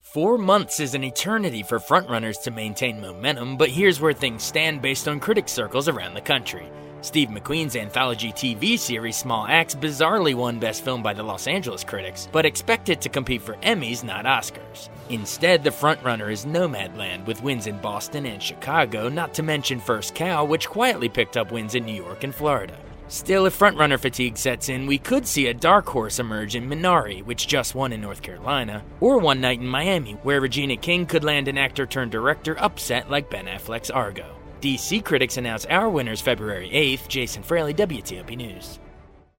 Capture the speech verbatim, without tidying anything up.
Four months is an eternity for frontrunners to maintain momentum, but here's where things stand based on critic circles around the country. Steve McQueen's anthology T V series Small Axe bizarrely won Best Film by the Los Angeles critics, but expected to compete for Emmys, not Oscars. Instead, the frontrunner is Nomadland, with wins in Boston and Chicago, not to mention First Cow, which quietly picked up wins in New York and Florida. Still, if frontrunner fatigue sets in, we could see a dark horse emerge in Minari, which just won in North Carolina, or One Night in Miami, where Regina King could land an actor-turned-director upset like Ben Affleck's Argo. D C critics announce our winners February eighth. Jason Fraley, W T O P News.